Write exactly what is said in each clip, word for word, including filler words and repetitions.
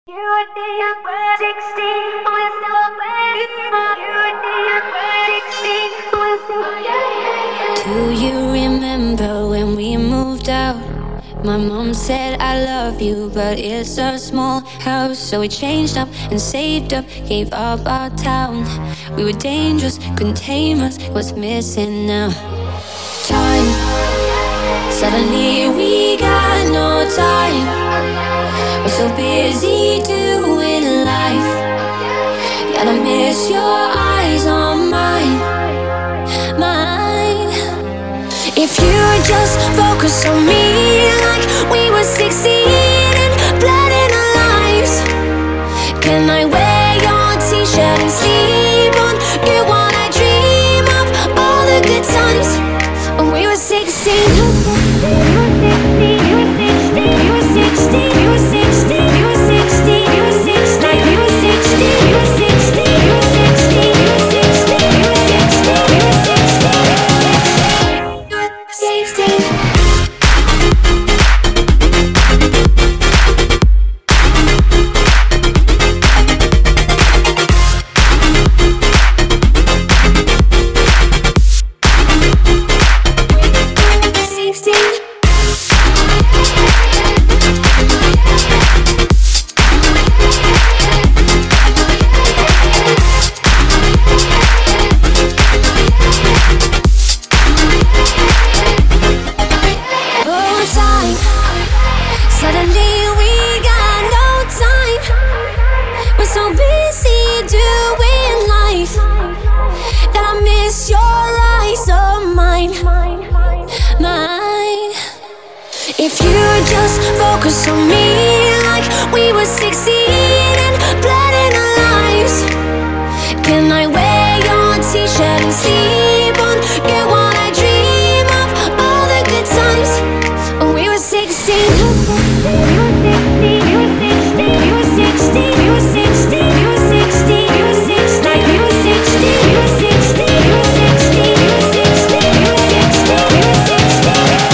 You did sixteen with the baby. You did sixteen with the. Do you remember when we moved out? My mom said I love you, but it's a small house. So we changed up and saved up, gave up our town. We were dangerous, couldn't tame us. What's missing now? Time. Suddenly we got no time. We're so busy doing life that I miss your eyes on mine, mine. If you would just focus on me like we were sixteen and blood in our lives. Can I wear your t-shirt and sleep on you while I dream of all the good times when we were sixteen? You were sixteen, you were sixteen, you were sixteen, you were sixteen, you were sixteen, you were sixteen, you were sixteen, you were sixteen, you were sixteen, you were sixteen, you were sixteen, you were sixteen. If you would just focus on me like we were sixteen and blood in our lives. Can I wear your t-shirt and sleep on you while I dream of all the good times when we were sixteen? You were sixteen, you were sixteen, you were sixteen, you were sixteen, you were sixteen, you were sixteen, you were sixteen, you were sixteen, you were sixteen, you were sixteen, you were sixteen.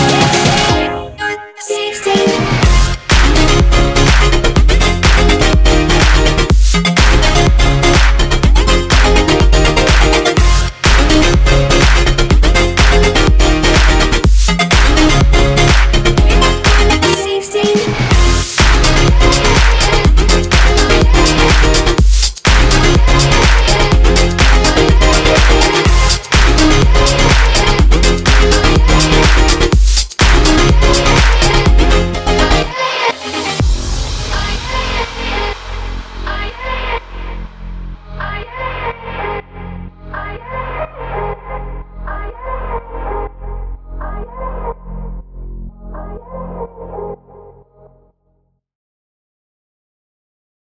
Oh,